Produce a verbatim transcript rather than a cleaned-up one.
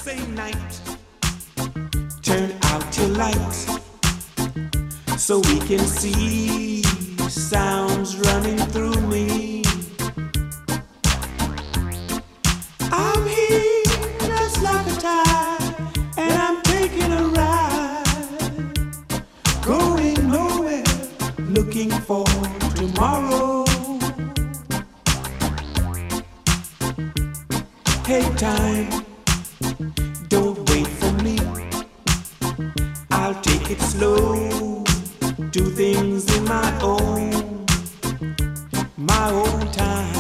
say night, turn out your lights so we can see sounds running through me. I'm here just like a tide, and I'm taking a ride, going nowhere, looking for tomorrow. Hey time, don't wait for me, I'll take it slow, do things in my own, my own time.